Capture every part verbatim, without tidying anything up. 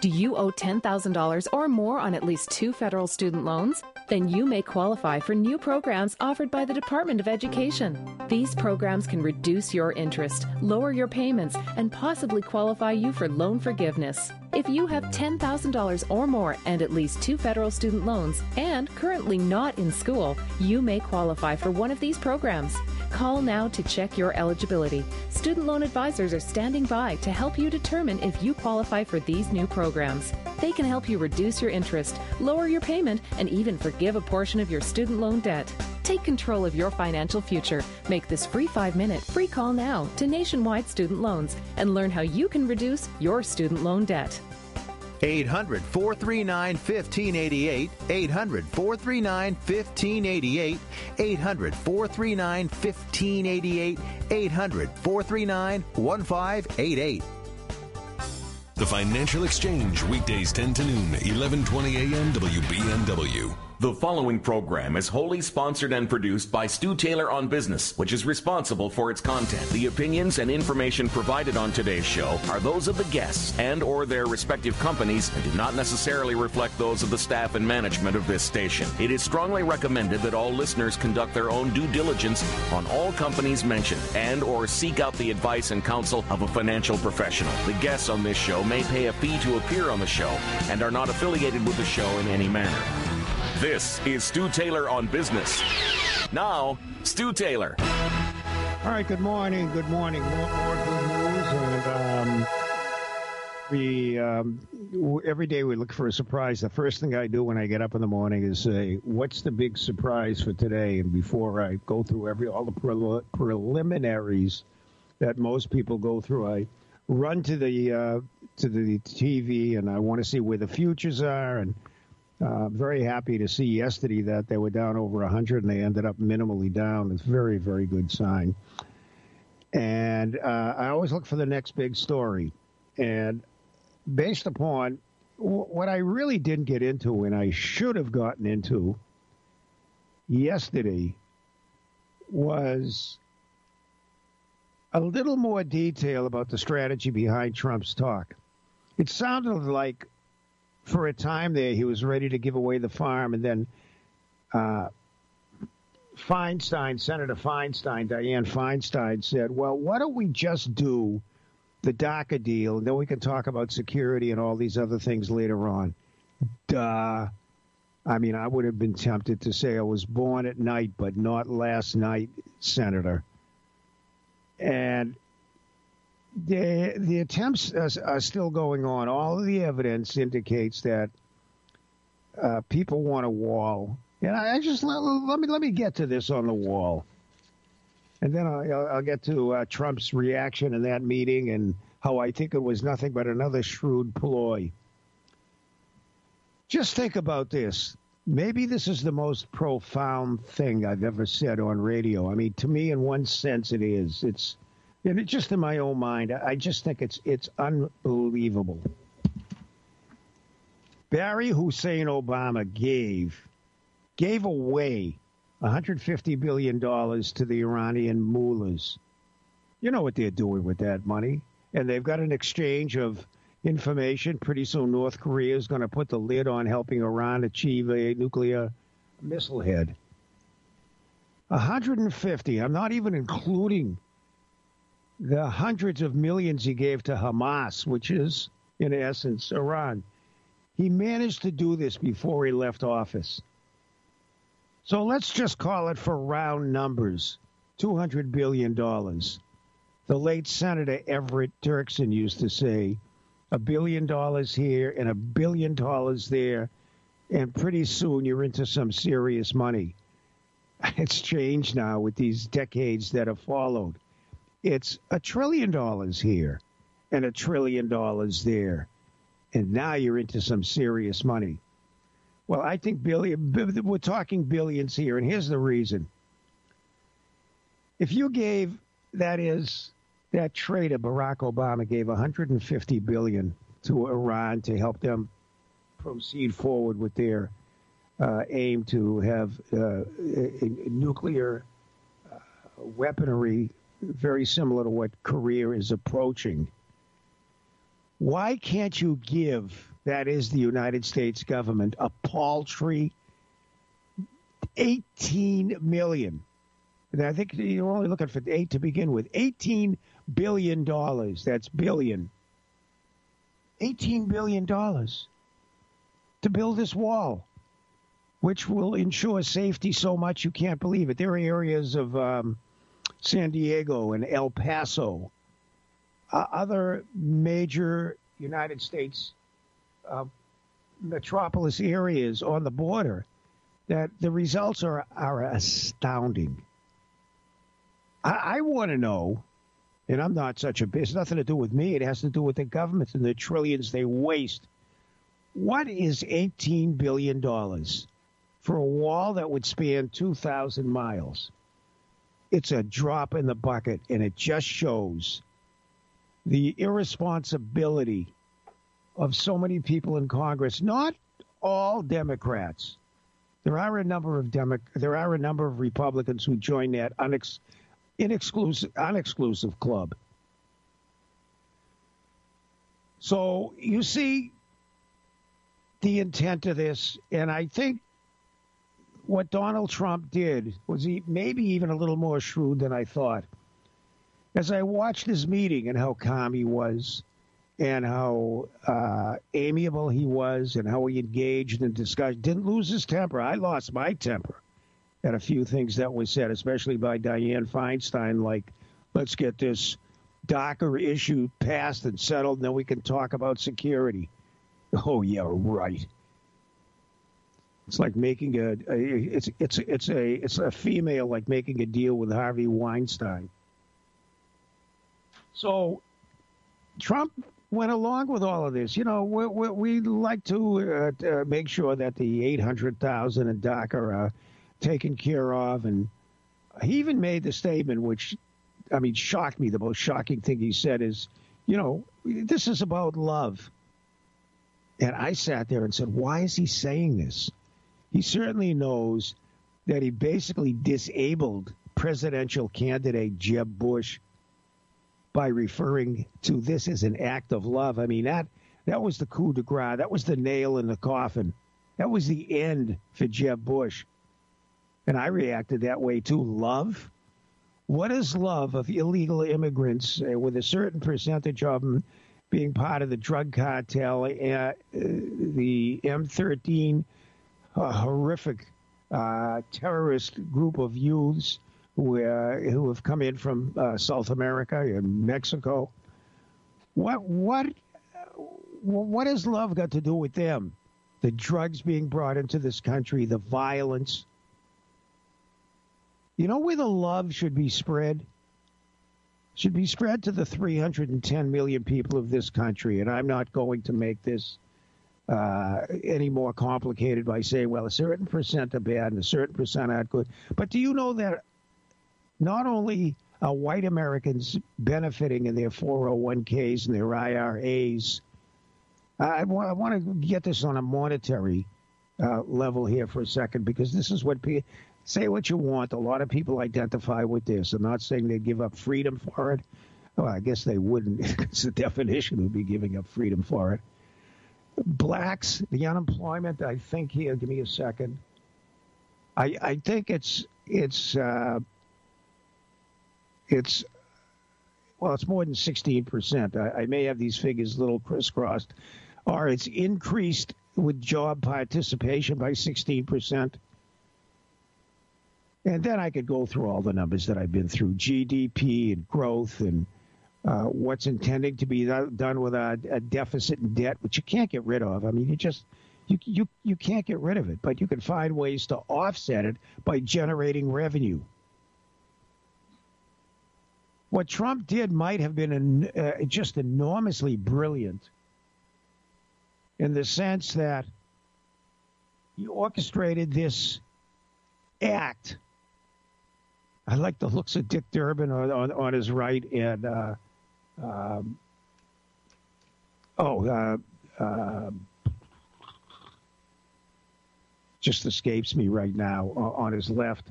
Do you owe ten thousand dollars or more on at least two federal student loans? Then you may qualify for new programs offered by the Department of Education. These programs can reduce your interest, lower your payments, and possibly qualify you for loan forgiveness. If you have ten thousand dollars or more and at least two federal student loans and currently not in school, you may qualify for one of these programs. Call now to check your eligibility. Student loan advisors are standing by to help you determine if you qualify for these new programs. They can help you reduce your interest, lower your payment, and even forgive a portion of your student loan debt. Take control of your financial future. Make this free five-minute free call now to Nationwide Student Loans and learn how you can reduce your student loan debt. eight hundred, four three nine, one five eight eight, eight hundred, four three nine, one five eight eight, eight hundred, four three nine, one five eight eight, eight hundred, four three nine, one five eight eight. The Financial Exchange, weekdays ten to noon, eleven twenty a m W B N W. The following program is wholly sponsored and produced by Stu Taylor on Business, which is responsible for its content. The opinions and information provided on today's show are those of the guests and or their respective companies and do not necessarily reflect those of the staff and management of this station. It is strongly recommended that all listeners conduct their own due diligence on all companies mentioned and or seek out the advice and counsel of a financial professional. The guests on this show may pay a fee to appear on the show and are not affiliated with the show in any manner. This is Stu Taylor on Business. Now, Stu Taylor. All right, good morning. Good morning. More, more good news. And um, we, um, every day we look for a surprise. The first thing I do when I get up in the morning is say, what's the big surprise for today? And before I go through every all the prel- preliminaries that most people go through, I run to the, uh, to the T V and I want to see where the futures are. And Uh, very happy to see yesterday that they were down over one hundred and they ended up minimally down. It's a very, very good sign. And uh, I always look for the next big story. And based upon w- what I really didn't get into and I should have gotten into yesterday was a little more detail about the strategy behind Trump's talk. It sounded like for a time there, he was ready to give away the farm, and then uh, Feinstein, Senator Feinstein, Dianne Feinstein, said, well, why don't we just do the DACA deal, and then we can talk about security and all these other things later on. Duh. I mean, I would have been tempted to say I was born at night, but not last night, Senator. And The the attempts are, are still going on. All of the evidence indicates that uh, people want a wall. And I, I just let, let me let me get to this on the wall, and then I'll, I'll get to uh, Trump's reaction in that meeting and how I think it was nothing but another shrewd ploy. Just think about this. Maybe this is the most profound thing I've ever said on radio. I mean, to me, in one sense, it is. It's And it's just in my own mind, I just think it's it's unbelievable. Barry Hussein Obama gave gave away one hundred fifty billion dollars to the Iranian mullahs. You know what they're doing with that money. And they've got an exchange of information. Pretty soon North Korea is going to put the lid on helping Iran achieve a nuclear missile head. one hundred fifty. I'm not even including the hundreds of millions he gave to Hamas, which is, in essence, Iran. He managed to do this before he left office. So let's just call it, for round numbers, two hundred billion dollars. The late Senator Everett Dirksen used to say, a billion dollars here and a billion dollars there, and pretty soon you're into some serious money. It's changed now with these decades that have followed. It's a trillion dollars here and a trillion dollars there. And now you're into some serious money. Well, I think billion, we're talking billions here. And here's the reason. If you gave, that is, that trader, Barack Obama, gave one hundred fifty billion dollars to Iran to help them proceed forward with their uh, aim to have uh, a, a nuclear uh, weaponry very similar to what Korea is approaching. Why can't you give, that is the United States government, a paltry eighteen million dollars? And I think you're only looking for eight to begin with. eighteen billion dollars. That's billion. eighteen billion dollars to build this wall, which will ensure safety so much you can't believe it. There are areas of um, San Diego and El Paso, uh, other major United States uh, metropolis areas on the border, that the results are, are astounding. I, I want to know, and I'm not such a, it's nothing to do with me, it has to do with the governments and the trillions they waste. What is eighteen billion dollars for a wall that would span two thousand miles? It's a drop in the bucket, and it just shows the irresponsibility of so many people in Congress. Not all Democrats. There are a number of Demo- there are a number of Republicans who join that unex- inexclusive unexclusive club. So you see the intent of this, and I think what Donald Trump did was he maybe even a little more shrewd than I thought. As I watched his meeting and how calm he was, and how uh, amiable he was, and how he engaged in discussion, didn't lose his temper. I lost my temper at a few things that were said, especially by Dianne Feinstein, like, let's get this DACA issue passed and settled, and then we can talk about security. Oh, yeah, right. It's like making a, a it's it's it's a it's a female like making a deal with Harvey Weinstein. So Trump went along with all of this. You know, we we, we like to uh, uh, make sure that the eight hundred thousand in DACA are uh, taken care of, and he even made the statement, which I mean shocked me. The most shocking thing he said is, you know, this is about love. And I sat there and said, why is he saying this? He certainly knows that he basically disabled presidential candidate Jeb Bush by referring to this as an act of love. I mean, that that was the coup de grace. That was the nail in the coffin. That was the end for Jeb Bush. And I reacted that way too. Love? What is love of illegal immigrants uh, with a certain percentage of them being part of the drug cartel, uh, the M thirteen uh, horrific uh, terrorist group of youths who, uh, who have come in from uh, South America and Mexico? What what what has love got to do with them? The drugs being brought into this country, the violence. You know where the love should be spread? Should be spread to the three hundred ten million people of this country. And I'm not going to make this uh, any more complicated by saying, well, a certain percent are bad and a certain percent aren't good. But do you know that not only are white Americans benefiting in their four oh one k's and their I R As, I want, I want to get this on a monetary uh, level here for a second, because this is what people... Say what you want. A lot of people identify with this. I'm not saying they give up freedom for it. Well, I guess they wouldn't, because the definition would be giving up freedom for it. Blacks, the unemployment, I think here, give me a second. I I think it's, it's, uh, it's, well, it's more than sixteen percent. I, I may have these figures a little crisscrossed. Or it's increased with job participation by sixteen percent. And then I could go through all the numbers that I've been through, G D P and growth and uh, what's intending to be done with a, a deficit and debt, which you can't get rid of. I mean, you just you, you you can't get rid of it, but you can find ways to offset it by generating revenue. What Trump did might have been uh, just enormously brilliant in the sense that he orchestrated this act. I like the looks of Dick Durbin on, on, on his right, and uh, um, oh, uh, uh, just escapes me right now uh, on his left,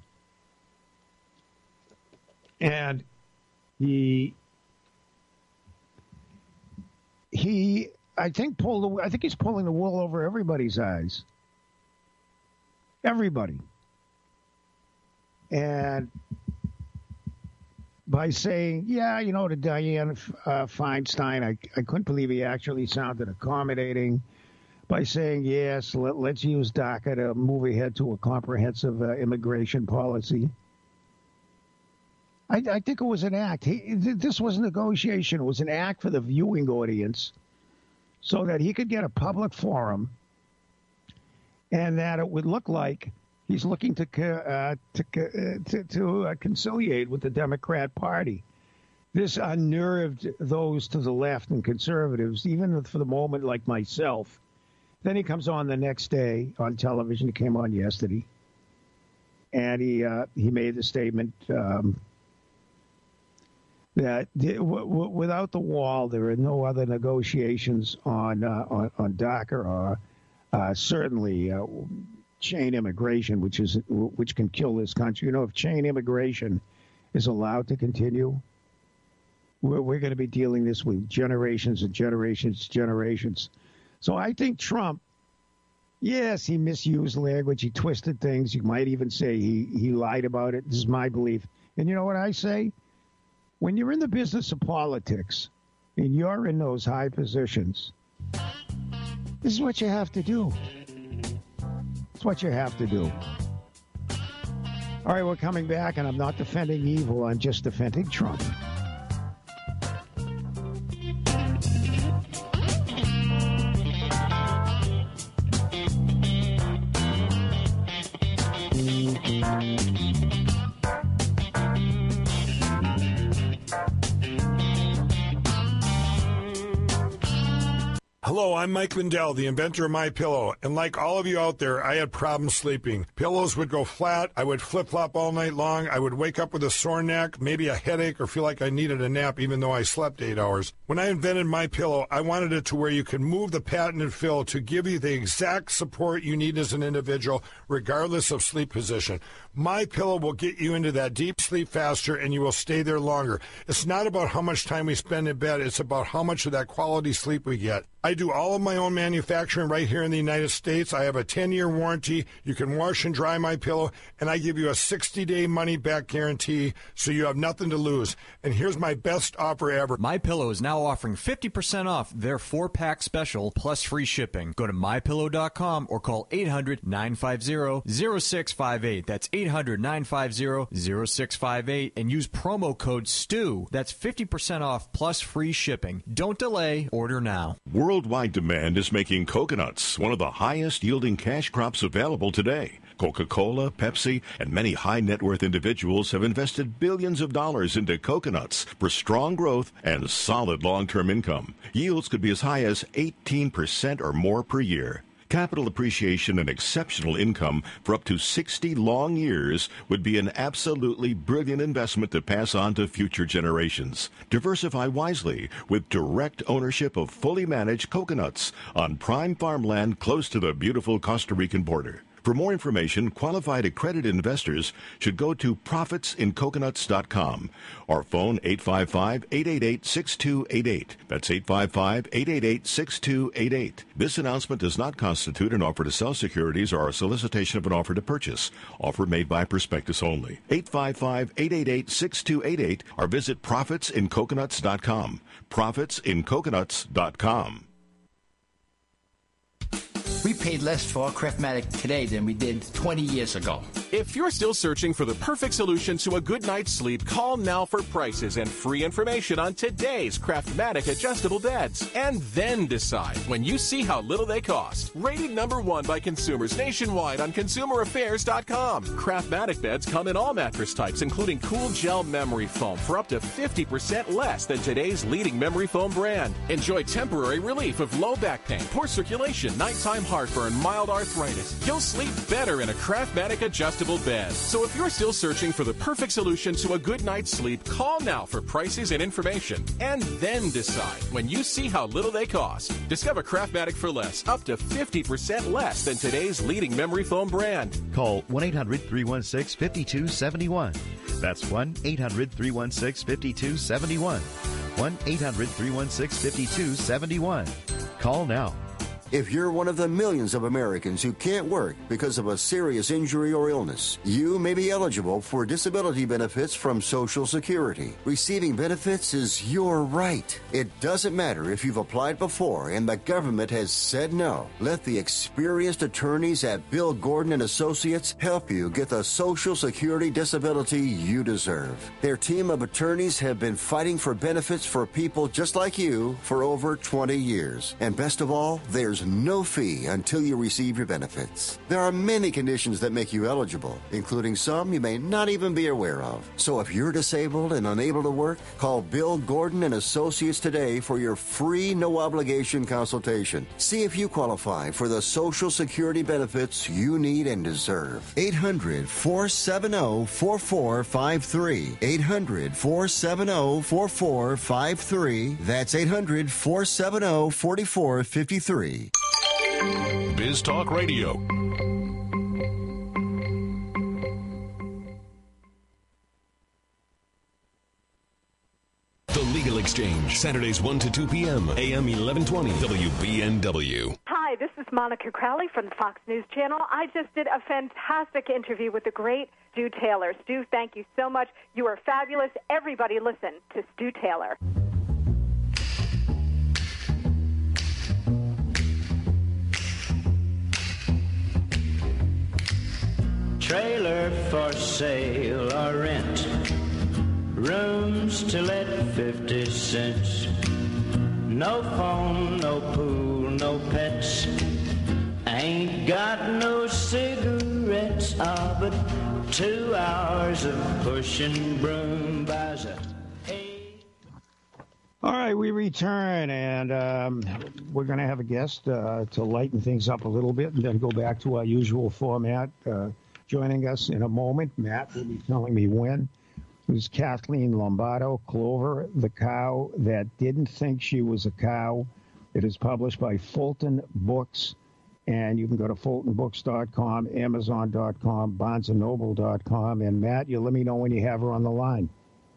and he he he, I think, pulled. The, I think he's pulling the wool over everybody's eyes. Everybody. And by saying, yeah, you know, to Dianne uh, Feinstein, I, I couldn't believe he actually sounded accommodating. By saying, yes, let, let's use DACA to move ahead to a comprehensive uh, immigration policy. I, I think it was an act. He, this was a negotiation. It was an act for the viewing audience so that he could get a public forum and that it would look like he's looking to uh, to uh, to, to uh, conciliate with the Democrat Party. This unnerved those to the left and conservatives, even for the moment, like myself. Then he comes on the next day on television. He came on yesterday, and he uh, he made the statement um, that w- w- without the wall, there are no other negotiations on uh, on, on DACA or uh, certainly. Uh, chain immigration, which is which can kill this country. You know, if chain immigration is allowed to continue, we're, we're going to be dealing this with generations and generations, generations. So I think Trump, yes, he misused language, he twisted things. You might even say he he lied about it. This is my belief. And you know what I say? When you're in the business of politics and you're in those high positions, this is what you have to do. It's what you have to do. All right, we're coming back, and I'm not defending evil. I'm just defending Trump. Hello, I'm Mike Lindell, the inventor of MyPillow, and like all of you out there, I had problems sleeping. Pillows would go flat, I would flip-flop all night long, I would wake up with a sore neck, maybe a headache, or feel like I needed a nap even though I slept eight hours. When I invented MyPillow, I wanted it to where you can move the patented fill to give you the exact support you need as an individual, regardless of sleep position. MyPillow will get you into that deep sleep faster, and you will stay there longer. It's not about how much time we spend in bed, it's about how much of that quality sleep we get. I do all of my own manufacturing right here in the United States. I have a ten-year warranty. You can wash and dry MyPillow, and I give you a sixty-day money-back guarantee, so you have nothing to lose. And here's my best offer ever. MyPillow is now offering fifty percent off their four-pack special plus free shipping. Go to my pillow dot com or call eight hundred, nine five zero, zero six five eight. That's eight hundred, nine five zero, zero six five eight, and use promo code STEW. That's fifty percent off plus free shipping. Don't delay. Order now. Worldwide demand is making coconuts one of the highest-yielding cash crops available today. Coca-Cola, Pepsi, and many high-net-worth individuals have invested billions of dollars into coconuts for strong growth and solid long-term income. Yields could be as high as eighteen percent or more per year. Capital appreciation and exceptional income for up to sixty long years would be an absolutely brilliant investment to pass on to future generations. Diversify wisely with direct ownership of fully managed coconuts on prime farmland close to the beautiful Costa Rican border. For more information, qualified accredited investors should go to profits in coconuts dot com or phone eight five five, eight eight eight, six two eight eight. That's eight five five, eight eight eight, six two eight eight. This announcement does not constitute an offer to sell securities or a solicitation of an offer to purchase. Offer made by prospectus only. eight five five, eight eight eight, six two eight eight or visit profits in coconuts dot com. profits in coconuts dot com. We paid less for our Craftmatic today than we did twenty years ago. If you're still searching for the perfect solution to a good night's sleep, call now for prices and free information on today's Craftmatic adjustable beds. And then decide when you see how little they cost. Rated number one by consumers nationwide on consumer affairs dot com. Craftmatic beds come in all mattress types, including cool gel memory foam for up to fifty percent less than today's leading memory foam brand. Enjoy temporary relief of low back pain, poor circulation, nighttime heartburn, mild arthritis. You'll sleep better in a Craftmatic adjustable bed. So if you're still searching for the perfect solution to a good night's sleep, call now for prices and information. And then decide when you see how little they cost. Discover Craftmatic for less, up to fifty percent less than today's leading memory foam brand. Call one eight hundred, three one six, five two seven one. That's one eight hundred, three one six, five two seven one. one eight hundred three one six five two seven one. Call now. If you're one of the millions of Americans who can't work because of a serious injury or illness, you may be eligible for disability benefits from Social Security. Receiving benefits is your right. It doesn't matter if you've applied before and the government has said no. Let the experienced attorneys at Bill Gordon and Associates help you get the Social Security disability you deserve. Their team of attorneys have been fighting for benefits for people just like you for over twenty years. And best of all, there's no fee until you receive your benefits. There are many conditions that make you eligible, including some you may not even be aware of. So if you're disabled and unable to work, call Bill Gordon and Associates today for your free, no-obligation consultation. See if you qualify for the Social Security benefits you need and deserve. eight hundred, four seven zero, four four five three. eight hundred, four seven zero, four four five three. That's eight hundred, four seven zero, four four five three. Biz Talk Radio. The Legal Exchange, Saturdays one to two p.m., A M eleven twenty, W B N W. Hi, this is Monica Crowley from the Fox News Channel. I just did a fantastic interview with the great Stu Taylor. Stu, thank you so much. You are fabulous. Everybody listen to Stu Taylor. Trailer for sale or rent, rooms to let fifty cents. No phone, no pool, no pets. Ain't got no cigarettes, ah, but two hours of pushing broom buys a... All right, we return, and um, we're going to have a guest uh, to lighten things up a little bit and then go back to our usual format. Uh, joining us in a moment, Matt will be telling me when, who's Kathleen Lombardo, Clover, the cow that didn't think she was a cow. It is published by Fulton Books, and you can go to fulton books dot com, amazon dot com, barnes and noble dot com. And, Matt, you let me know when you have her on the line.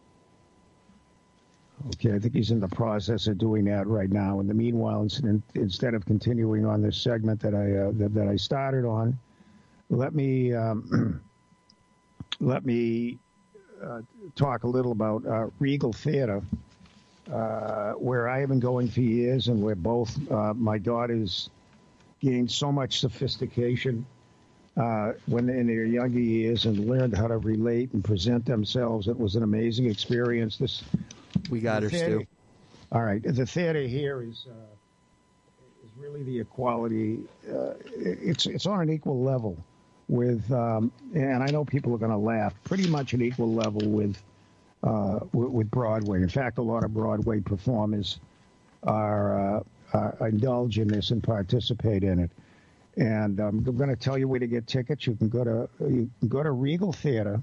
Okay, I think he's in the process of doing that right now. In the meanwhile, instead of continuing on this segment that I uh, that, that I started on, let me um, let me uh, talk a little about uh, Regal Theater, uh, where I have been going for years, and where both uh, my daughters gained so much sophistication uh, when in their younger years and learned how to relate and present themselves. It was an amazing experience. This. We got her, Stu. All right. The theater here is uh, is really the equality. Uh, it's it's on an equal level with, um, and I know people are going to laugh, pretty much an equal level with, uh, with with Broadway. In fact, a lot of Broadway performers are, uh, are indulge in this and participate in it. And um, I'm going to tell you where to get tickets. You can go to you can go to Regal Theater.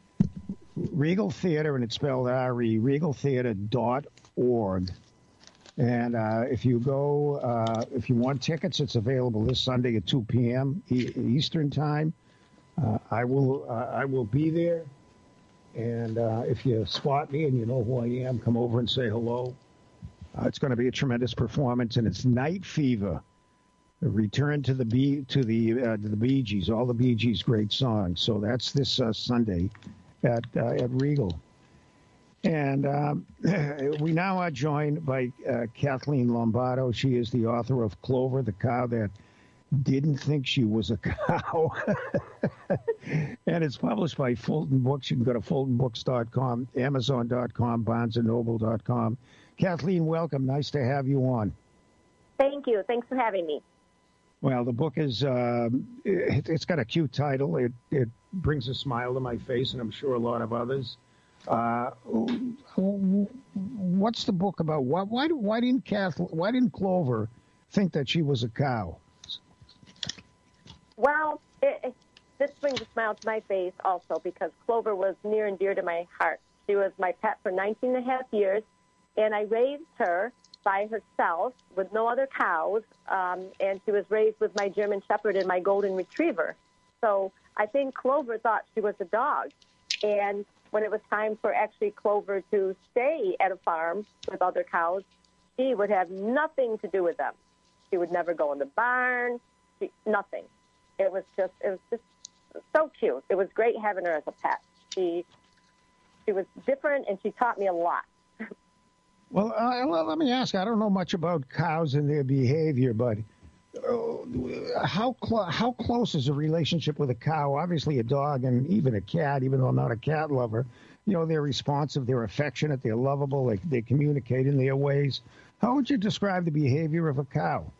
Regal Theater, and it's spelled R E, regal theater dot org. And uh, if you go, uh, if you want tickets, it's available this Sunday at two p.m. E- Eastern Time. Uh, I will uh, I will be there. And uh, if you spot me and you know who I am, come over and say hello. Uh, it's going to be a tremendous performance, and it's Night Fever. A return to the Bee to the uh, to the Bee Gees, all the Bee Gees' great songs. So that's this uh, Sunday at uh, at Regal. And um, we now are joined by uh, Kathleen Lombardo. She is the author of Clover, the cow that didn't think she was a cow. And it's published by Fulton Books. You can go to fulton books dot com, amazon dot com, barnes and noble dot com. Kathleen, welcome. Nice to have you on. Thank you. Thanks for having me. Well, the book is, um, it, it's got a cute title. It, it brings a smile to my face, and I'm sure a lot of others. Uh, what's the book about? Why, why, why didn't Kath, why didn't Clover think that she was a cow? Well, it, it, this brings a smile to my face also because Clover was near and dear to my heart. She was my pet for nineteen and a half years, and I raised her by herself with no other cows, um, and she was raised with my German Shepherd and my Golden Retriever. So I think Clover thought she was a dog. And when it was time for actually Clover to stay at a farm with other cows, she would have nothing to do with them. She would never go in the barn, she, nothing. It was just, it was just so cute. It was great having her as a pet. She, she was different, and she taught me a lot. Well, uh, well, let me ask. I don't know much about cows and their behavior, but uh, how clo- how close is a relationship with a cow? Obviously, a dog and even a cat, even though I'm not a cat lover, you know, they're responsive, they're affectionate, they're lovable, they, they communicate in their ways. How would you describe the behavior of a cow?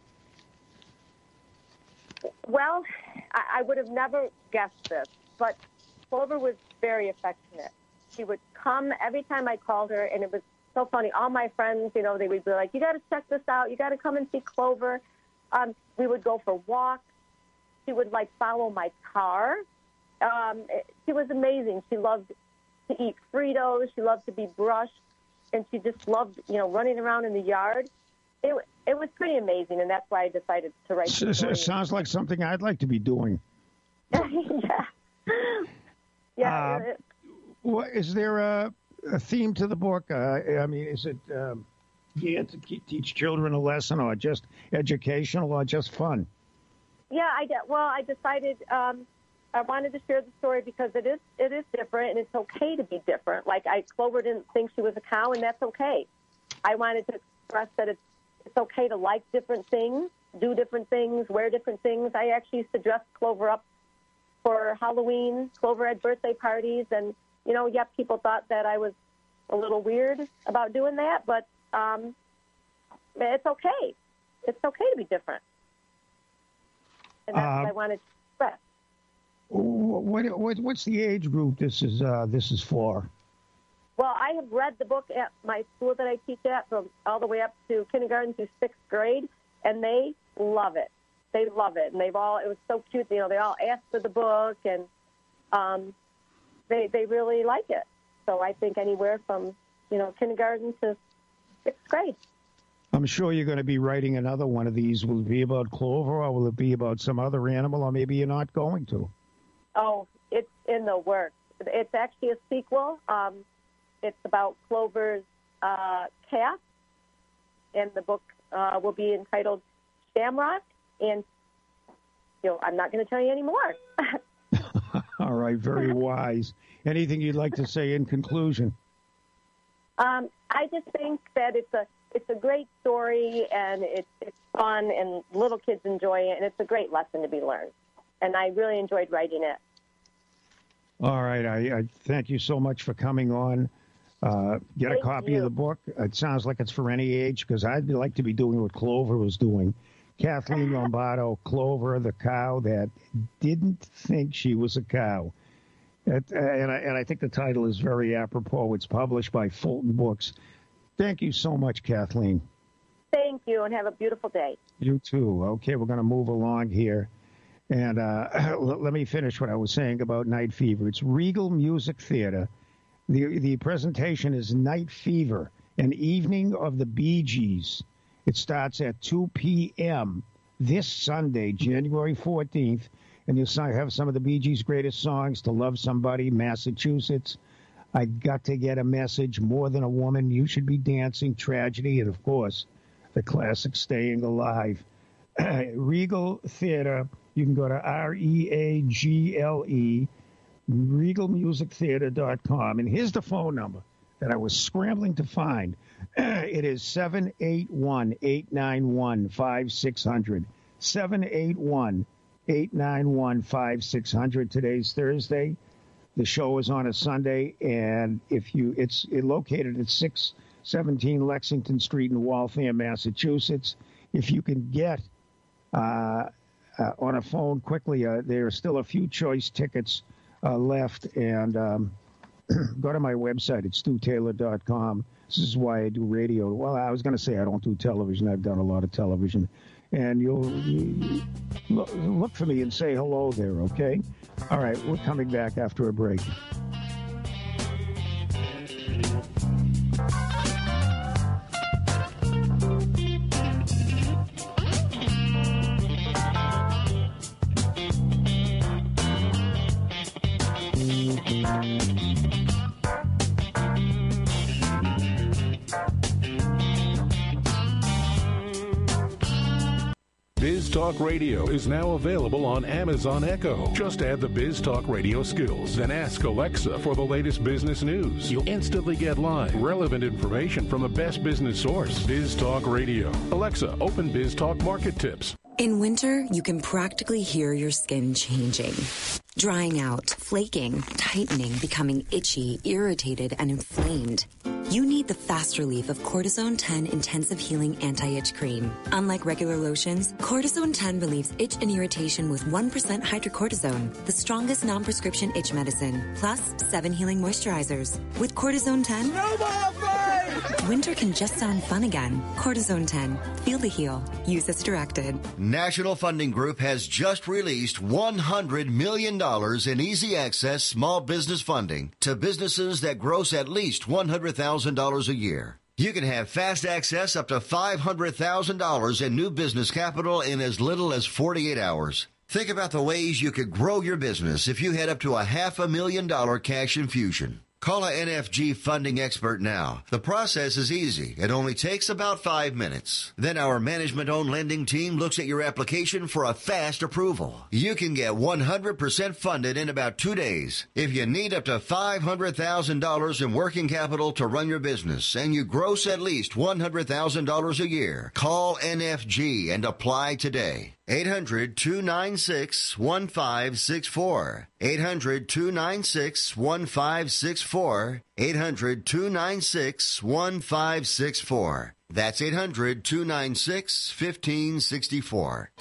Well, I, I would have never guessed this, but Clover was very affectionate. She would come every time I called her, and it was so funny. All my friends, you know, they would be like, you got to check this out. You got to come and see Clover. Um, we would go for walks. She would, like, follow my car. Um, it, she was amazing. She loved to eat Fritos. She loved to be brushed. And she just loved, you know, running around in the yard. It, it was pretty amazing, and that's why I decided to write the story. It sounds like something I'd like to be doing. yeah. Yeah. Uh, well, is there a, a theme to the book? Uh, I mean, is it um, geared to teach children a lesson, or just educational, or just fun? Yeah, I de- well, I decided um, I wanted to share the story because it is it is different, and it's okay to be different. Like I, Clover didn't think she was a cow, and that's okay. I wanted to express that it's it's okay to like different things, do different things, wear different things. I actually used to dress Clover up for Halloween. Clover had birthday parties, and you know, yeah, people thought that I was a little weird about doing that, but um, it's okay. It's okay to be different. And that's uh, what I wanted to express. What, what, what's the age group this is uh, this is for? Well, I have read the book at my school that I teach at, from all the way up to kindergarten through sixth grade, and they love it. They love it, and they've all, it was so cute, you know, they all asked for the book, and um, they they really like it. So I think anywhere from, you know, kindergarten to sixth grade. I'm sure you're going to be writing another one of these. Will it be about Clover, or will it be about some other animal, or maybe you're not going to? Oh, it's in the works. It's actually a sequel. Um, it's about Clover's uh, calf, and the book uh, will be entitled Shamrock. And you know, I'm not going to tell you any more. All right, very wise. Anything you'd like to say in conclusion? Um, I just think that it's a it's a great story, and it's it's fun, and little kids enjoy it, and it's a great lesson to be learned. And I really enjoyed writing it. All right, I, I thank you so much for coming on. Uh, get thank a copy you. of the book. It sounds like it's for any age, because I'd like to be doing what Clover was doing. Kathleen Lombardo, Clover, the cow that didn't think she was a cow. It, uh, and, I, and I think the title is very apropos. It's published by Fulton Books. Thank you so much, Kathleen. Thank you, and have a beautiful day. You too. Okay, we're going to move along here. And uh, let me finish what I was saying about Night Fever. It's Regal Music Theater. The, the presentation is Night Fever, an evening of the Bee Gees. It starts at two p.m. this Sunday, January fourteenth, and you'll have some of the Bee Gees' greatest songs, To Love Somebody, Massachusetts, I Got to Get a Message, More Than a Woman, You Should Be Dancing, Tragedy, and, of course, the classic Staying Alive. Regal Theater, you can go to R E A G L E, regal music theater dot com, and here's the phone number that I was scrambling to find. It is seven eight one, eight nine one, five six zero zero. seven eight one, eight nine one, five six zero zero. Today's Thursday. The show is on a Sunday, and if you, it's it located at six seventeen Lexington Street in Waltham, Massachusetts. If you can get uh, uh, on a phone quickly, uh, there are still a few choice tickets uh, left, and um, go to my website at stu taylor dot com. This is why I do radio. Well, I was going to say I don't do television. I've done a lot of television. And you'll you, look, look for me and say hello there, okay? All right, we're coming back after a break. Biz Talk Radio is now available on Amazon Echo. Just add the Biz Talk Radio skills, then ask Alexa for the latest business news. You'll instantly get live, relevant information from the best business source. Biz Talk Radio. Alexa, open Biz Talk Market Tips. In winter, you can practically hear your skin changing. Drying out, flaking, tightening, becoming itchy, irritated, and inflamed. You need the fast relief of Cortisone ten Intensive Healing Anti-Itch Cream. Unlike regular lotions, Cortisone ten relieves itch and irritation with one percent hydrocortisone, the strongest non-prescription itch medicine, plus seven healing moisturizers. With Cortisone ten, no more fight! Winter can just sound fun again. Cortisone ten. Feel the heal. Use as directed. National Funding Group has just released one hundred million dollars in easy access small business funding to businesses that gross at least one hundred thousand dollars a year. You can have fast access up to five hundred thousand dollars in new business capital in as little as forty-eight hours. Think about the ways you could grow your business if you had up to a half a million dollar cash infusion. Call a N F G funding expert now. The process is easy. It only takes about five minutes. Then our management-owned lending team looks at your application for a fast approval. You can get one hundred percent funded in about two days. If you need up to five hundred thousand dollars in working capital to run your business and you gross at least one hundred thousand dollars a year, call N F G and apply today. eight hundred, two nine six, one five six four. eight hundred, two nine six, one five six four. eight hundred, two nine six, one five six four. That's eight hundred, two nine six, one five six four.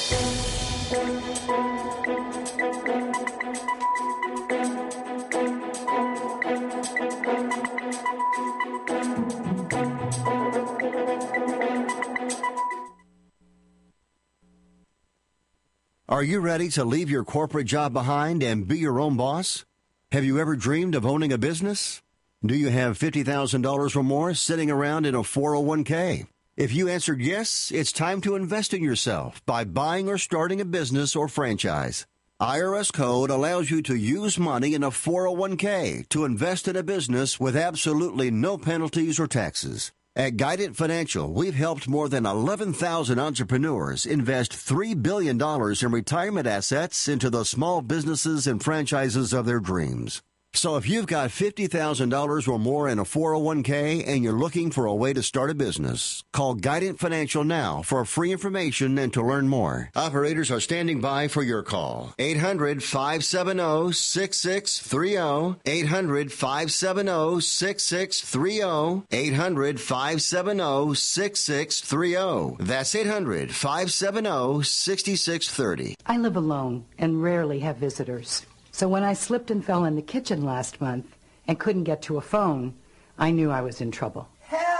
Are you ready to leave your corporate job behind and be your own boss? Have you ever dreamed of owning a business? Do you have fifty thousand dollars or more sitting around in a four oh one k? If you answered yes, it's time to invest in yourself by buying or starting a business or franchise. I R S Code allows you to use money in a four oh one k to invest in a business with absolutely no penalties or taxes. At Guidant Financial, we've helped more than eleven thousand entrepreneurs invest three billion dollars in retirement assets into the small businesses and franchises of their dreams. So if you've got fifty thousand dollars or more in a four oh one k and you're looking for a way to start a business, call Guidant Financial now for free information and to learn more. Operators are standing by for your call. eight hundred, five seven zero, six six three zero. eight hundred, five seven zero, six six three zero. eight hundred, five seven zero, six six three zero. That's eight hundred, five seven zero, six six three zero. I live alone and rarely have visitors. So when I slipped and fell in the kitchen last month and couldn't get to a phone, I knew I was in trouble.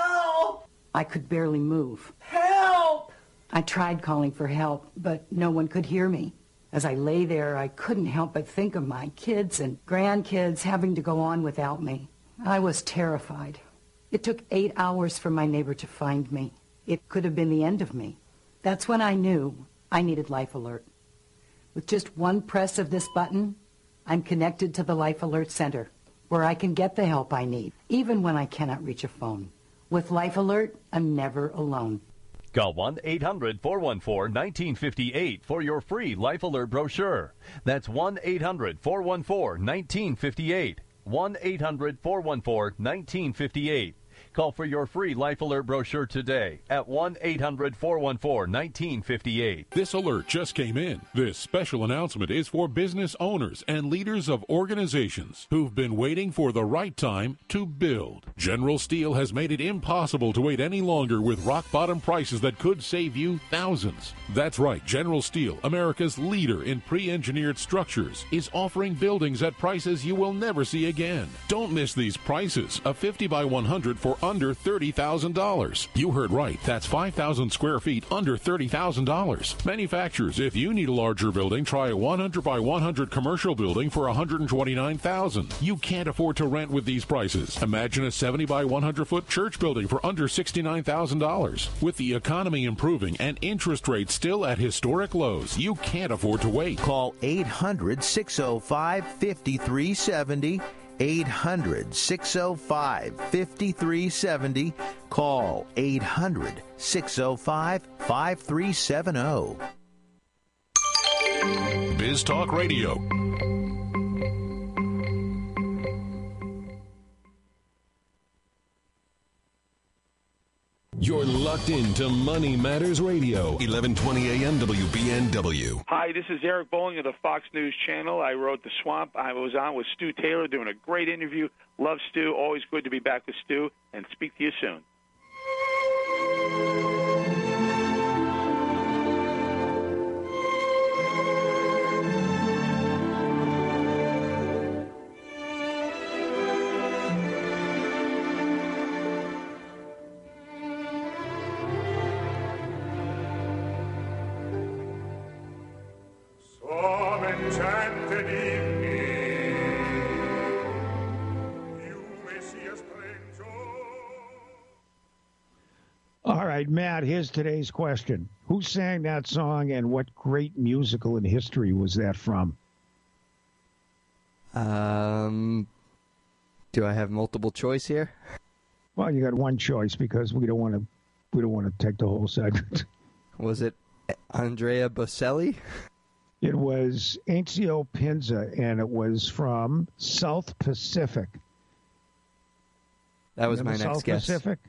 Help! I could barely move. Help! I tried calling for help, but no one could hear me. As I lay there, I couldn't help but think of my kids and grandkids having to go on without me. I was terrified. It took eight hours for my neighbor to find me. It could have been the end of me. That's when I knew I needed Life Alert. With just one press of this button, I'm connected to the Life Alert Center, where I can get the help I need, even when I cannot reach a phone. With Life Alert, I'm never alone. Call one eight hundred, four one four, one nine five eight for your free Life Alert brochure. That's one eight hundred, four one four, one nine five eight. one eight hundred, four one four, one nine five eight. Call for your free Life Alert brochure today at one eight hundred, four one four, one nine five eight. This alert just came in. This special announcement is for business owners and leaders of organizations who've been waiting for the right time to build. General Steel has made it impossible to wait any longer with rock-bottom prices that could save you thousands. That's right. General Steel, America's leader in pre-engineered structures, is offering buildings at prices you will never see again. Don't miss these prices. A fifty by one hundred for under thirty thousand dollars. You heard right. That's five thousand square feet under thirty thousand dollars. Manufacturers, if you need a larger building, try a one hundred by one hundred commercial building for one hundred twenty-nine thousand dollars. You can't afford to rent with these prices. Imagine a seventy by one hundred foot church building for under sixty-nine thousand dollars. With the economy improving and interest rates still at historic lows, you can't afford to wait. Call eight hundred, six oh five, five three seven oh. eight hundred, six oh five, five three seven oh. Call eight hundred, six oh five, five three seven oh. Biz Talk Radio. You're locked into Money Matters Radio, eleven twenty A M W B N W. Hi, this is Eric Bowling of the Fox News Channel. I wrote The Swamp. I was on with Stu Taylor doing a great interview. Love Stu. Always good to be back with Stu, and speak to you soon. All right, Matt, here's today's question. Who sang that song, and what great musical in history was that from? Um, do I have multiple choice here? Well, you got one choice because we don't want to we don't want to take the whole segment. Was it Andrea Bocelli? It was Aincio Pinza, and it was from South Pacific. That was Remember my next South guess. Pacific?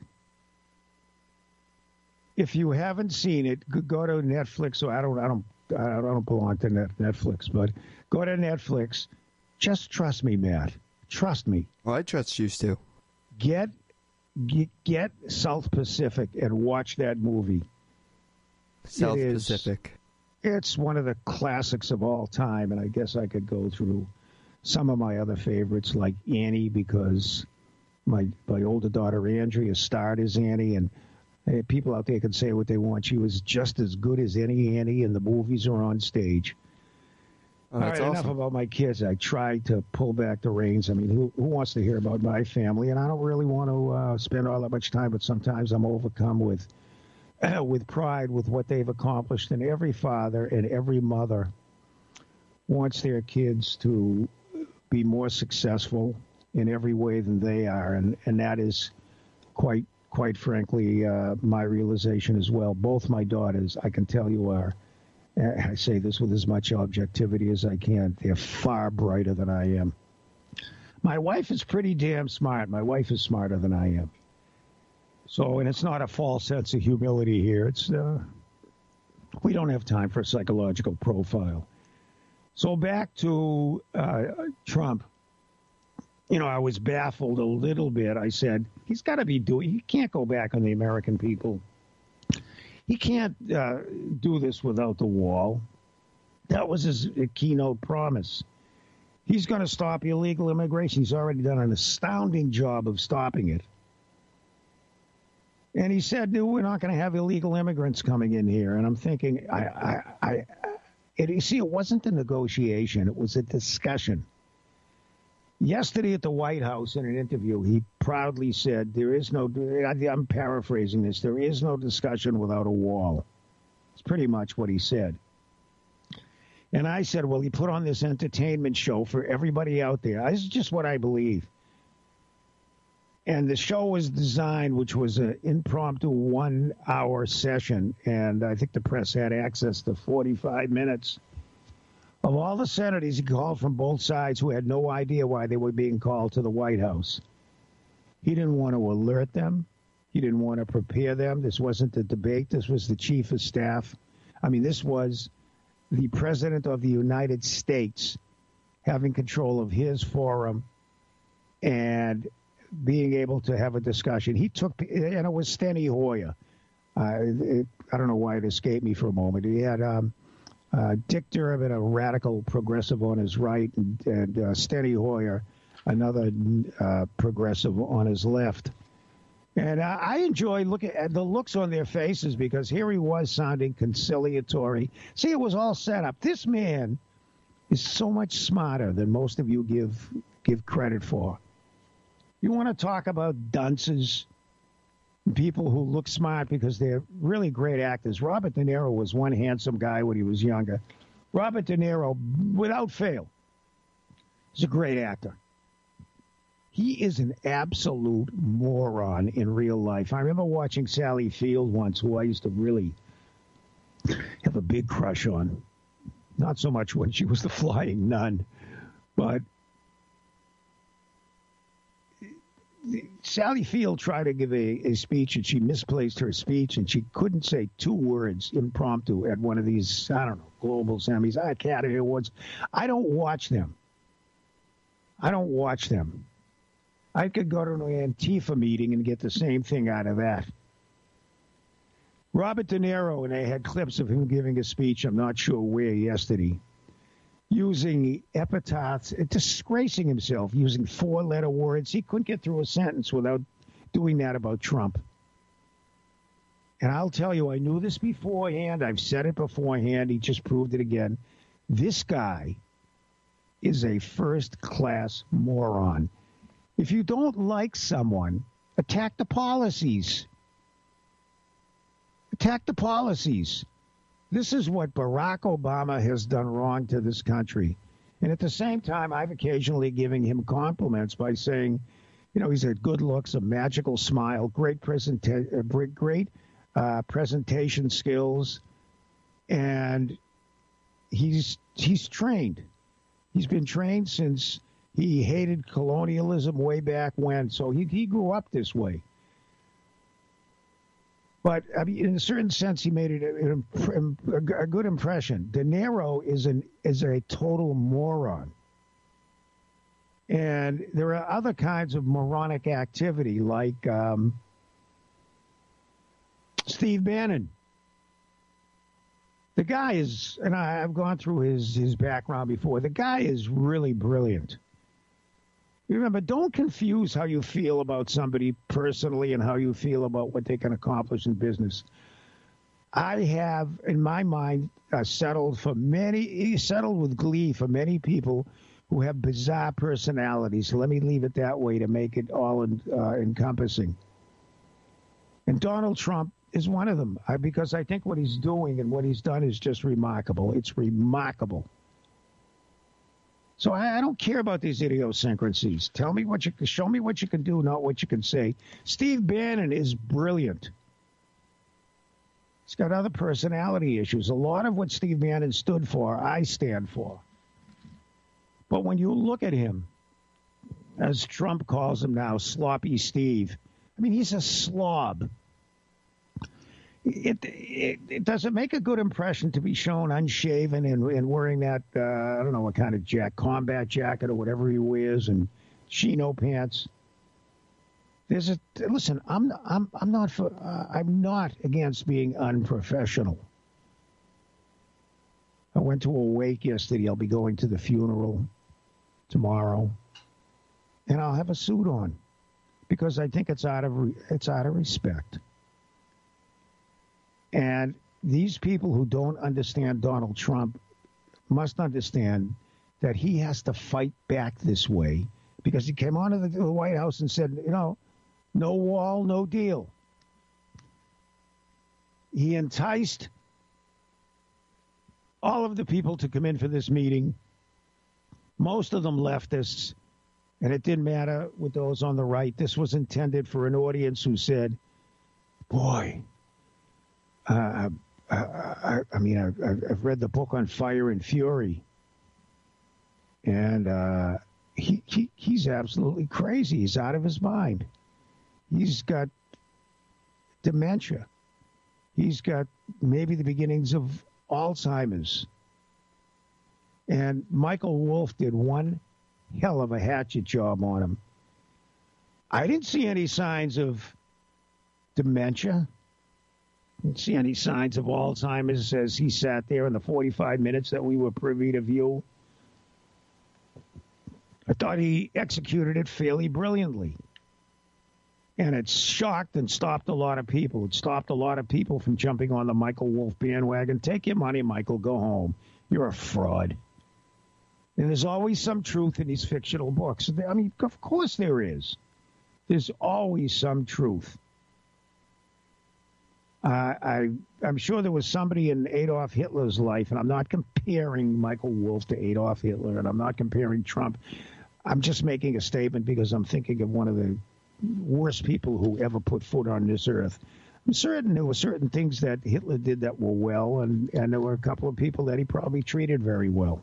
If you haven't seen it, go to Netflix. Or I don't, I don't, I don't belong to Net, Netflix, but go to Netflix. Just trust me, Matt. Trust me. Well, I trust you, Stu. Get, get, get South Pacific and watch that movie. South It is- Pacific. It's one of the classics of all time, and I guess I could go through some of my other favorites, like Annie, because my my older daughter Andrea starred as Annie, and uh, people out there can say what they want. She was just as good as any Annie in the movies or on stage. Oh, All right, that's enough awesome. about my kids. I tried to pull back the reins. I mean, who, who wants to hear about my family? And I don't really want to uh, spend all that much time, but sometimes I'm overcome with with pride with what they've accomplished. And every father and every mother wants their kids to be more successful in every way than they are. And, and that is quite, quite frankly, uh, my realization as well. Both my daughters, I can tell you, are, I say this with as much objectivity as I can, they're far brighter than I am. My wife is pretty damn smart. My wife is smarter than I am. So, and it's not a false sense of humility here. It's uh, we don't have time for a psychological profile. So back to uh, Trump. You know, I was baffled a little bit. I said, he's got to be doing, he can't go back on the American people. He can't uh, do this without the wall. That was his keynote promise. He's going to stop illegal immigration. He's already done an astounding job of stopping it. And he said, "Dude, we're not going to have illegal immigrants coming in here." And I'm thinking, I, I, I, it, you see, it wasn't a negotiation. It was a discussion. Yesterday at the White House in an interview, he proudly said, there is no, I'm paraphrasing this, there is no discussion without a wall. It's pretty much what he said. And I said, well, he put on this entertainment show for everybody out there. This is just what I believe. And the show was designed, which was an impromptu one-hour session, and I think the press had access to forty-five minutes. Of all the senators he called from both sides who had no idea why they were being called to the White House, he didn't want to alert them. He didn't want to prepare them. This wasn't the debate. This was the chief of staff. I mean, this was the president of the United States having control of his forum and being able to have a discussion. He took, and it was Steny Hoyer. Uh, it, I don't know why it escaped me for a moment. He had um, uh, Dick Durbin, a radical progressive on his right, and, and uh, Steny Hoyer, another uh, progressive on his left. And uh, I enjoy looking at the looks on their faces because here he was sounding conciliatory. See, it was all set up. This man is so much smarter than most of you give give credit for. You want to talk about dunces, people who look smart because they're really great actors. Robert De Niro was one handsome guy when he was younger. Robert De Niro, without fail, is a great actor. He is an absolute moron in real life. I remember watching Sally Field once, who I used to really have a big crush on. Not so much when she was the flying nun, but Sally Field tried to give a, a speech, and she misplaced her speech, and she couldn't say two words impromptu at one of these, I don't know, Global Emmys, Academy Awards. I don't watch them. I don't watch them. I could go to an Antifa meeting and get the same thing out of that. Robert De Niro, and they had clips of him giving a speech, I'm not sure where, yesterday, using epithets, disgracing himself, using four-letter words. He couldn't get through a sentence without doing that about Trump. And I'll tell you, I knew this beforehand. I've said it beforehand. He just proved it again. This guy is a first-class moron. If you don't like someone, attack the policies. Attack the policies. This is what Barack Obama has done wrong to this country. And at the same time, I've occasionally given him compliments by saying, you know, he's had good looks, a magical smile, great, presenta- great uh, presentation skills, and he's he's trained. He's been trained since he hated colonialism way back when, so he, he grew up this way. But I mean, in a certain sense, he made it a, a, a good impression. De Niro is an is a total moron, and there are other kinds of moronic activity, like um, Steve Bannon. The guy is, and I, I've gone through his his background before. The guy is really brilliant. Remember, don't confuse how you feel about somebody personally and how you feel about what they can accomplish in business. I have, in my mind, uh, settled for many, settled with glee for many people who have bizarre personalities. So let me leave it that way to make it all in, uh, encompassing. And Donald Trump is one of them, I, because I think what he's doing and what he's done is just remarkable. It's remarkable. So I, I don't care about these idiosyncrasies. Tell me what you can, show me what you can do, not what you can say. Steve Bannon is brilliant. He's got other personality issues. A lot of what Steve Bannon stood for, I stand for. But when you look at him, as Trump calls him now, Sloppy Steve, I mean, he's a slob. It, it, it doesn't make a good impression to be shown unshaven and, and wearing that, uh, I don't know what kind of jack, combat jacket or whatever he wears, and chino pants. There's a listen. I'm I'm I'm not for, uh, I'm not against being unprofessional. I went to a wake yesterday. I'll be going to the funeral tomorrow, and I'll have a suit on because I think it's out of it's out of respect. And these people who don't understand Donald Trump must understand that he has to fight back this way because he came onto the, the White House and said, you know, no wall, no deal. He enticed all of the people to come in for this meeting. Most of them leftists, and it didn't matter with those on the right. This was intended for an audience who said, boy, Uh, I, I, I mean, I've, I've read the book on Fire and Fury, and uh, he, he he's absolutely crazy. He's out of his mind. He's got dementia. He's got maybe the beginnings of Alzheimer's. And Michael Wolff did one hell of a hatchet job on him. I didn't see any signs of dementia. Didn't see any signs of Alzheimer's as he sat there in the forty-five minutes that we were privy to view. I thought he executed it fairly brilliantly. And it shocked and stopped a lot of people. It stopped a lot of people from jumping on the Michael Wolff bandwagon. Take your money, Michael. Go home. You're a fraud. And there's always some truth in these fictional books. I mean, of course there is. There's always some truth. Uh, I, I'm sure there was somebody in Adolf Hitler's life, and I'm not comparing Michael Wolff to Adolf Hitler, and I'm not comparing Trump. I'm just making a statement because I'm thinking of one of the worst people who ever put foot on this earth. I'm certain there were certain things that Hitler did that were well, and, and there were a couple of people that he probably treated very well.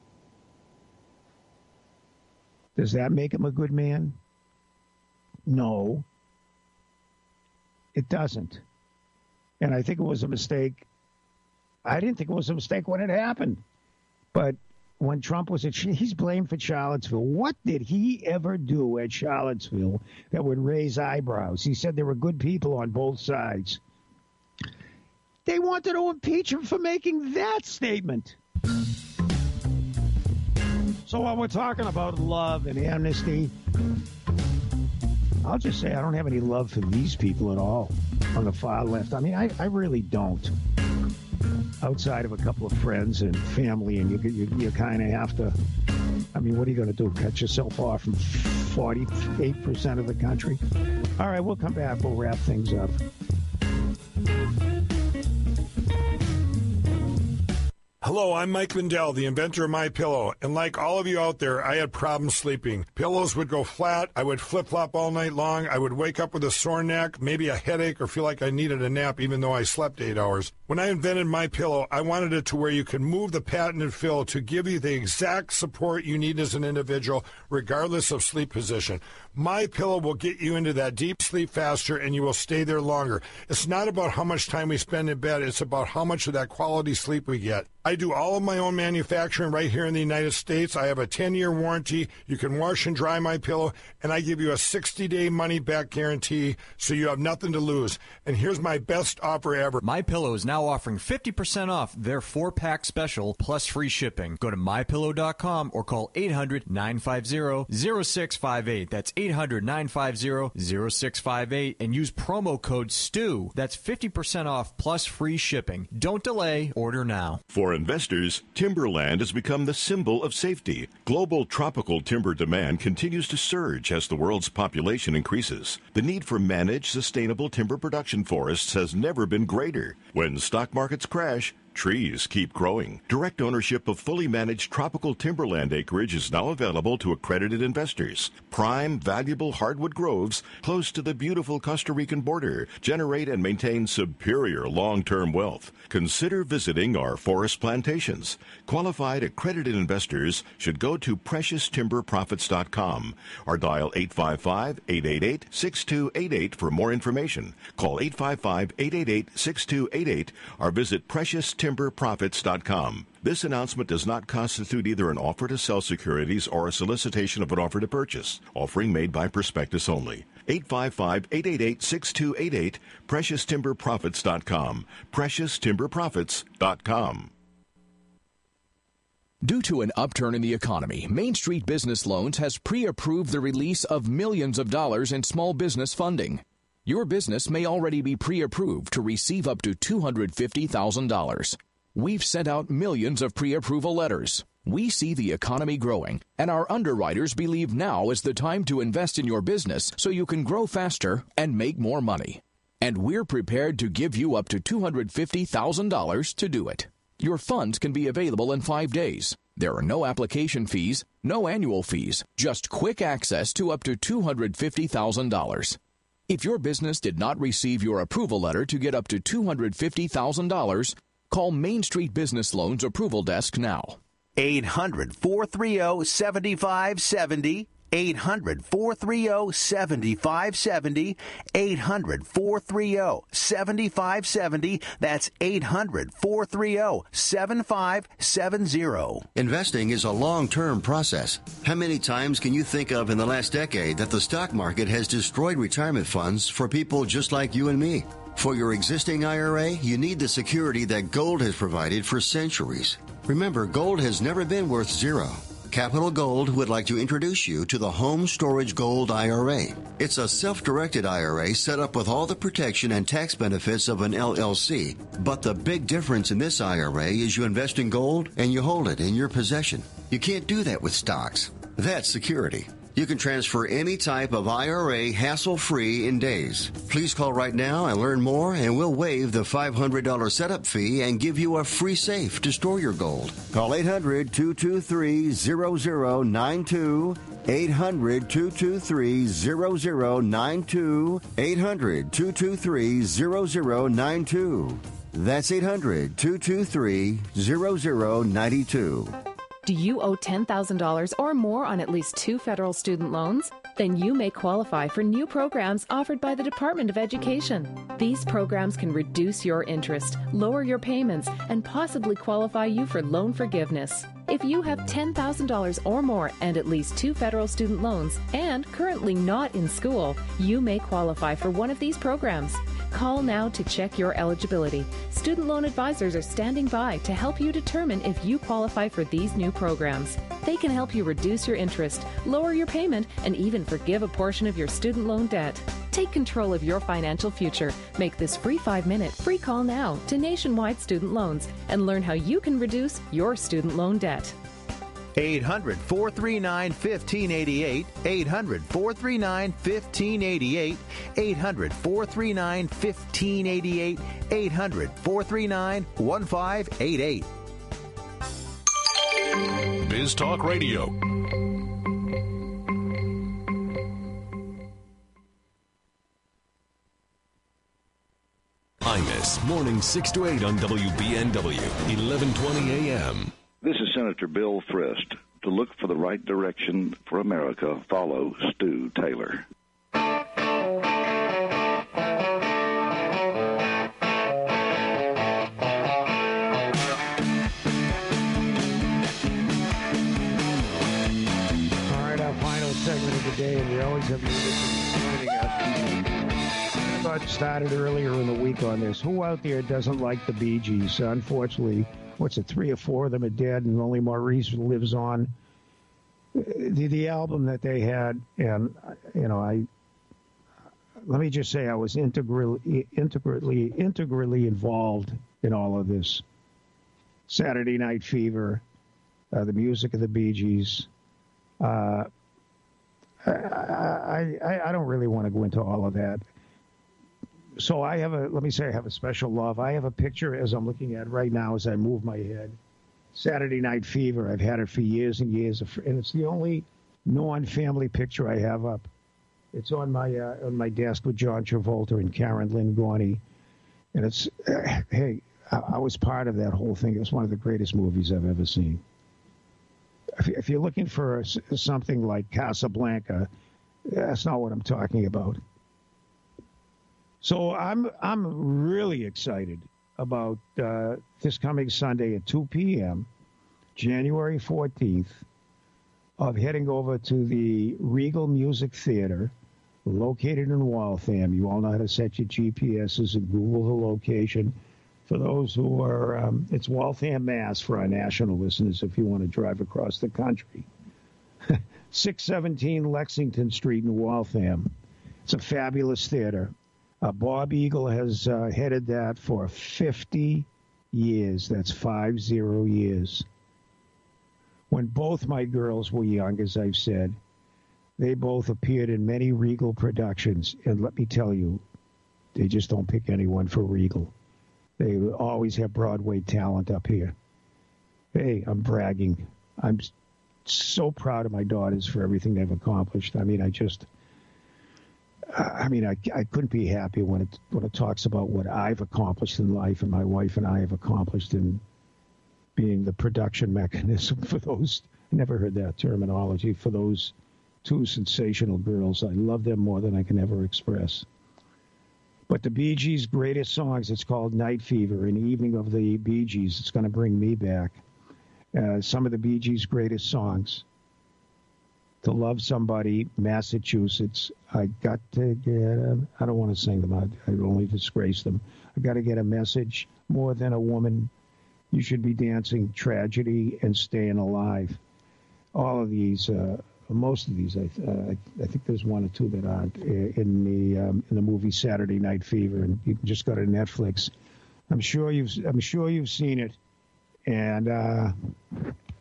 Does that make him a good man? No, it doesn't. And I think it was a mistake. I didn't think it was a mistake when it happened. But when Trump was at, he's blamed for Charlottesville. What did he ever do at Charlottesville that would raise eyebrows? He said there were good people on both sides. They wanted to impeach him for making that statement. So while we're talking about love and amnesty, I'll just say I don't have any love for these people at all on the far left. I mean, I, I really don't. Outside of a couple of friends and family, and you you, you kind of have to, I mean, what are you going to do, cut yourself off from forty-eight percent of the country? All right, we'll come back. We'll wrap things up. Hello, I'm Mike Lindell, the inventor of MyPillow, and like all of you out there, I had problems sleeping. Pillows would go flat, I would flip-flop all night long, I would wake up with a sore neck, maybe a headache, or feel like I needed a nap even though I slept eight hours. When I invented MyPillow, I wanted it to where you could move the patented fill to give you the exact support you need as an individual, regardless of sleep position. MyPillow will get you into that deep sleep faster, and you will stay there longer. It's not about how much time we spend in bed, it's about how much of that quality sleep we get. I do all of my own manufacturing right here in the United States. I have a ten-year warranty. You can wash and dry MyPillow, and I give you a sixty-day money-back guarantee, so you have nothing to lose. And here's my best offer ever. MyPillow is now offering fifty percent off their four-pack special plus free shipping. Go to my pillow dot com or call eight hundred, nine five zero, zero six five eight. That's eight hundred, nine five zero, zero six five eight, and use promo code STEW. That's fifty percent off plus free shipping. Don't delay. Order now. For investors, timberland has become the symbol of safety. Global tropical timber demand continues to surge as the world's population increases. The need for managed, sustainable timber production forests has never been greater. When stock markets crash, trees keep growing. Direct ownership of fully managed tropical timberland acreage is now available to accredited investors. Prime, valuable hardwood groves close to the beautiful Costa Rican border generate and maintain superior long-term wealth. Consider visiting our forest plantations. Qualified accredited investors should go to precious timber profits dot com or dial eight five five, eight eight eight, six two eight eight for more information. Call eight five five, eight eight eight, six two eight eight or visit precious timber profits dot com. This announcement does not constitute either an offer to sell securities or a solicitation of an offer to purchase. Offering made by prospectus only. eight five five, eight eight eight, six two eight eight, precious timber profits dot com. precious timber profits dot com. Due to an upturn in the economy, Main Street Business Loans has pre-approved the release of millions of dollars in small business funding. Your business may already be pre-approved to receive up to two hundred fifty thousand dollars. We've sent out millions of pre-approval letters. We see the economy growing, and our underwriters believe now is the time to invest in your business so you can grow faster and make more money. And we're prepared to give you up to two hundred fifty thousand dollars to do it. Your funds can be available in five days. There are no application fees, no annual fees, just quick access to up to two hundred fifty thousand dollars. If your business did not receive your approval letter to get up to two hundred fifty thousand dollars, call Main Street Business Loans Approval Desk now. eight hundred, four three zero, seven five seven zero. eight hundred, four three zero, seven five seven zero. eight hundred, four three zero, seven five seven zero. That's eight hundred, four three zero, seven five seven zero. Investing is a long-term process. How many times can you think of in the last decade that the stock market has destroyed retirement funds for people just like you and me? For your existing I R A, you need the security that gold has provided for centuries. Remember, gold has never been worth zero. Capital Gold would like to introduce you to the Home Storage Gold I R A. It's a self-directed I R A set up with all the protection and tax benefits of an L L C. But the big difference in this I R A is you invest in gold and you hold it in your possession. You can't do that with stocks. That's security. You can transfer any type of I R A hassle-free in days. Please call right now and learn more, and we'll waive the five hundred dollars setup fee and give you a free safe to store your gold. Call eight hundred, two two three, zero zero nine two. eight hundred, two two three, zero zero nine two. eight hundred, two two three, zero zero nine two. That's eight hundred, two two three, zero zero nine two. Do you owe ten thousand dollars or more on at least two federal student loans? Then you may qualify for new programs offered by the Department of Education. These programs can reduce your interest, lower your payments, and possibly qualify you for loan forgiveness. If you have ten thousand dollars or more and at least two federal student loans and currently not in school, you may qualify for one of these programs. Call now to check your eligibility. Student loan advisors are standing by to help you determine if you qualify for these new programs. They can help you reduce your interest, lower your payment, and even forgive a portion of your student loan debt. Take control of your financial future. Make this free five-minute free call now to Nationwide Student Loans and learn how you can reduce your student loan debt. eight hundred, four three nine, one five eight eight. eight hundred, four three nine, one five eight eight. eight hundred, four three nine, one five eight eight. eight hundred, four three nine, one five eight eight. Biz Talk Radio. Imus, morning six to eight on W B N W, eleven twenty A M. This is Senator Bill Frist. To look for the right direction for America, follow Stu Taylor. Segment of the day, and we always have musicians joining us. I thought started earlier in the week on this. Who out there doesn't like the Bee Gees? Unfortunately, what's it, three or four of them are dead, and only Maurice lives on. The, the album that they had, and, you know, I let me just say I was integrally, integrally, integrally involved in all of this. Saturday Night Fever, uh, the music of the Bee Gees. Uh, I, I I don't really want to go into all of that. So I have a, let me say I have a special love. I have a picture as I'm looking at right now as I move my head. Saturday Night Fever. I've had it for years and years, and it's the only non-family picture I have up. It's on my uh, on my desk with John Travolta and Karen Lynn Gorney. And it's, uh, hey, I, I was part of that whole thing. It was one of the greatest movies I've ever seen. If you're looking for a, something like Casablanca, that's not what I'm talking about. So I'm I'm really excited about uh, this coming Sunday at two p.m., January fourteenth, of heading over to the Regal Music Theater, located in Waltham. You all know how to set your G P S's and Google the location. For those who are, um, it's Waltham, Mass. For our national listeners, if you want to drive across the country. six seventeen Lexington Street in Waltham. It's a fabulous theater. Uh, Bob Eagle has uh, headed that for fifty years. That's five zero years. When both my girls were young, as I've said, they both appeared in many Regal productions. And let me tell you, they just don't pick anyone for Regal. They always have Broadway talent up here. Hey, I'm bragging. I'm so proud of my daughters for everything they've accomplished. I mean, I just, I mean, I, I couldn't be happy when it when it talks about what I've accomplished in life and my wife and I have accomplished in being the production mechanism for those, I never heard that terminology, for those two sensational girls. I love them more than I can ever express. But the Bee Gees' greatest songs, it's called Night Fever, an evening of the Bee Gees. It's going to bring me back. Uh, some of the Bee Gees' greatest songs. To Love Somebody, Massachusetts. I got to get a, I don't want to sing them. I, I only disgrace them. I got to get a message. More Than a Woman. You Should Be Dancing. Tragedy and Staying Alive. All of these... Uh, Most of these, I, uh, I think there's one or two that aren't in the um, in the movie Saturday Night Fever, and you can just go to Netflix. I'm sure you've I'm sure you've seen it, and uh,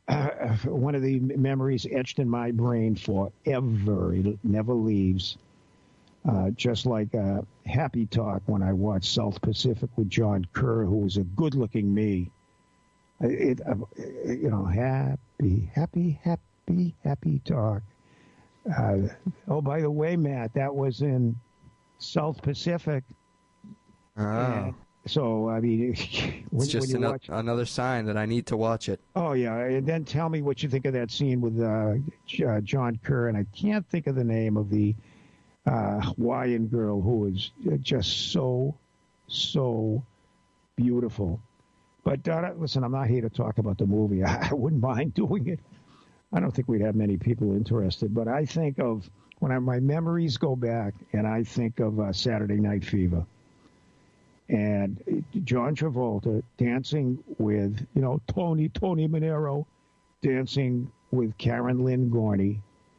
uh, one of the memories etched in my brain forever. It never leaves. Uh, just like uh, Happy Talk when I watched South Pacific with John Kerr, who was a good-looking me. It, uh, you know, happy, happy, happy, happy talk. Uh, oh, by the way, Matt, that was in South Pacific. Oh. And so, I mean, when, it's just when you ano- watch... another sign that I need to watch it. Oh, yeah. And then tell me what you think of that scene with uh, uh, John Kerr. And I can't think of the name of the uh, Hawaiian girl who is just so, so beautiful. But uh, listen, I'm not here to talk about the movie. I wouldn't mind doing it. I don't think we'd have many people interested. But I think of, when I, my memories go back, and I think of uh, Saturday Night Fever. And John Travolta dancing with, you know, Tony, Tony Manero, dancing with Karen Lynn Gorney.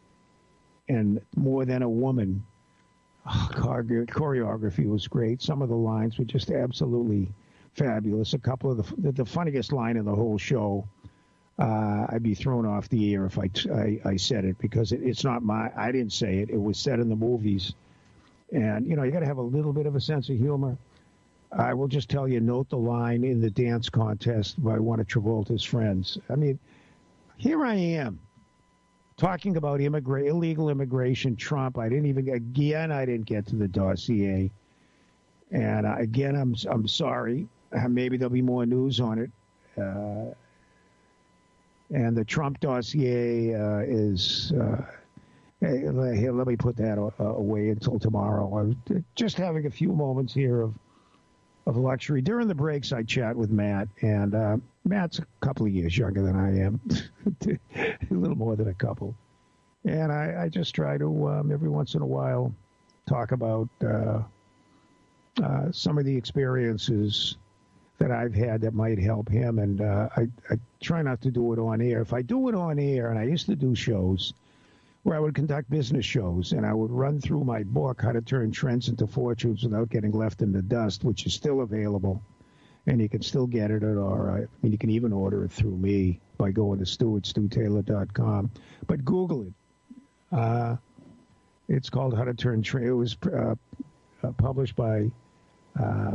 And More Than a Woman. Oh, choreography was great. Some of the lines were just absolutely fabulous. A couple of the the funniest line in the whole show. Uh, I'd be thrown off the air if I, I, I said it, because it, it's not my. I didn't say it. It was said in the movies, and you know you got to have a little bit of a sense of humor. I will just tell you, note the line in the dance contest by one of Travolta's friends. I mean, here I am talking about immigra- illegal immigration, Trump. I didn't even again. I didn't get to the dossier, and uh, again, I'm I'm sorry. Uh, maybe there'll be more news on it. Uh, and the Trump dossier uh, is. Uh, hey, here, let me put that uh, away until tomorrow. I'm just having a few moments here of. of luxury. During the breaks, I chat with Matt, and uh, Matt's a couple of years younger than I am, a little more than a couple. And I, I just try to, um, every once in a while, talk about uh, uh, some of the experiences that I've had that might help him. And uh, I, I try not to do it on air. If I do it on air, and I used to do shows, where I would conduct business shows, and I would run through my book, How to Turn Trends into Fortunes Without Getting Left in the Dust, which is still available, and you can still get it at our, I mean, you can even order it through me by going to stu at stu taylor dot com. But Google it. Uh, it's called How to Turn Trends. It was uh, uh, published by uh,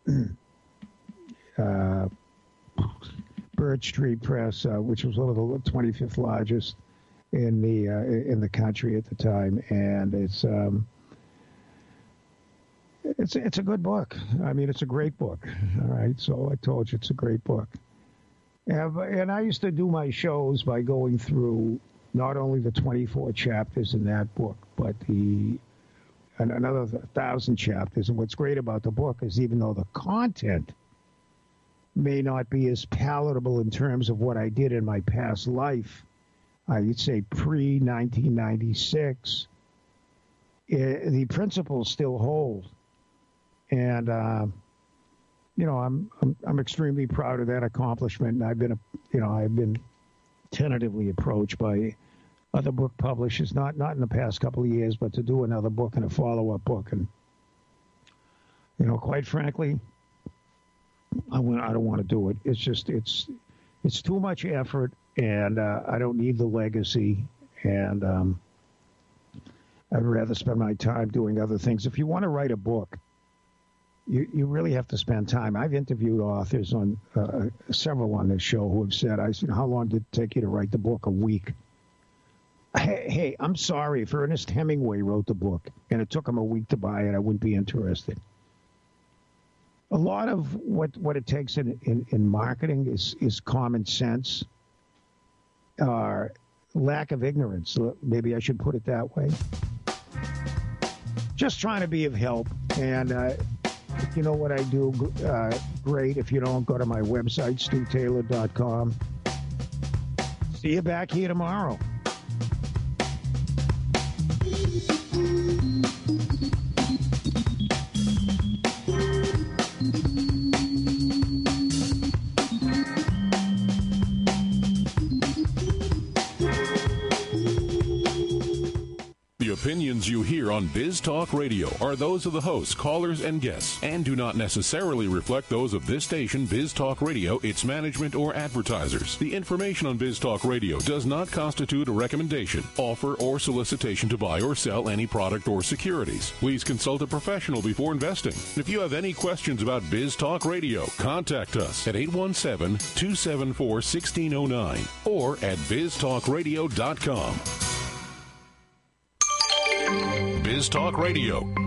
uh, Birch Street Press, uh, which was one of the twenty-fifth largest in the uh, in the country at the time, and it's um, it's it's a good book. I mean, it's a great book. All right, so I told you it's a great book. And, and I used to do my shows by going through not only the twenty-four chapters in that book, but the and another thousand chapters. And what's great about the book is, even though the content may not be as palatable in terms of what I did in my past life, I'd say pre nineteen ninety-six, it, the principles still hold. And, uh, you know, I'm, I'm I'm extremely proud of that accomplishment. And I've been, a, you know, I've been tentatively approached by other book publishers, not not in the past couple of years, but to do another book and a follow-up book. And, you know, quite frankly, I, I don't want to do it. It's just, it's it's too much effort. And uh, I don't need the legacy, and um, I'd rather spend my time doing other things. If you want to write a book, you, you really have to spend time. I've interviewed authors on uh, several on this show who have said, I said, how long did it take you to write the book? A week. Hey, hey, I'm sorry. If Ernest Hemingway wrote the book and it took him a week to buy it, I wouldn't be interested. A lot of what, what it takes in, in, in marketing is, is common sense. Or lack of ignorance. Maybe I should put it that way. Just trying to be of help. And uh, if you know what I do, uh, great. If you don't, go to my website, stu taylor dot com. See you back here tomorrow. Opinions opinions you hear on Biz Talk Radio are those of the hosts, callers, and guests, and do not necessarily reflect those of this station, Biz Talk Radio, its management, or advertisers. The information on Biz Talk Radio does not constitute a recommendation, offer, or solicitation to buy or sell any product or securities. Please consult a professional before investing. If you have any questions about Biz Talk Radio, contact us at eight one seven, two seven four, one six zero nine or at biz talk radio dot com. Biz Talk Radio.